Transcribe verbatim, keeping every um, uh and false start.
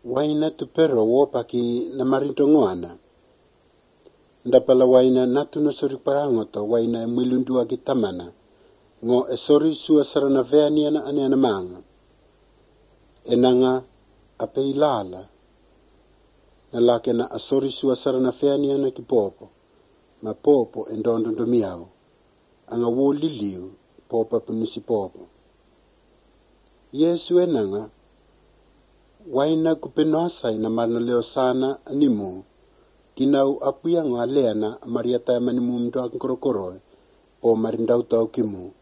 waina tu pero wo paki na marinto ngoana. Ndapala waina natu no sori parango to waina e milundu agi tamana. Ngo e sori sua sarana veani ana ane ana manga. E nanga ape ilala. Na lake na asori sua sarana veani ana ki popo. Ma popo e ndondo do miau. Anga wo liliu popo penusi popo. Yesu e nanga waina kupenoasa ina marna leo sana animu. Kinau apuya ngaleana mariata manimu mdo korokoroe o marindau tau kimu.